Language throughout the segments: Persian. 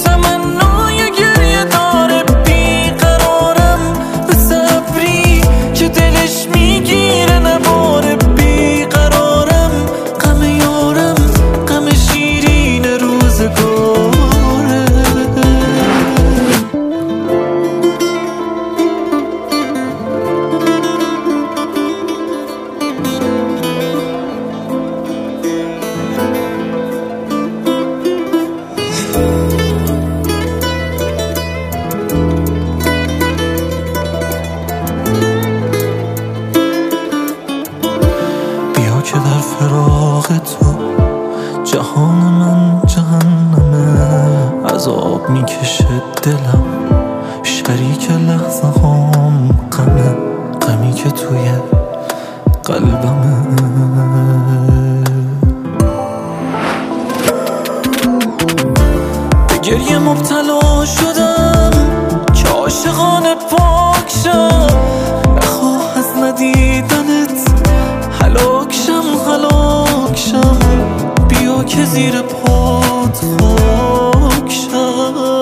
تمنای گریه داره. بیقرارم مثل ابری که دلش میگیره نباره. بیقرارم غم یارم غم شیرین روزگاره. که در فراق تو جهان من جهنمه. عذاب میکشه دلم شریک لحظه هام غمه. غمی که توی قلبمه. به گریه مبتلا شدم که عاشقانه پاک شم. نخواه از ندیدنت هلاک شم. بیا که زیر پات خاک شم.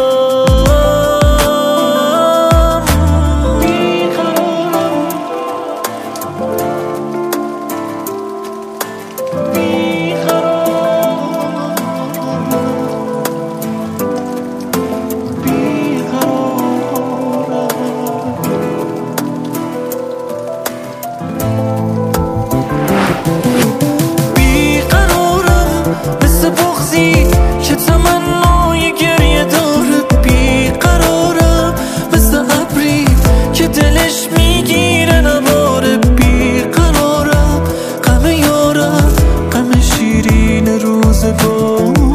که تمنای گریه داره. بیقرارم مثل ابری که دلش میگیره نباره. بیقرارم غم یارم غم شیرین روزگار.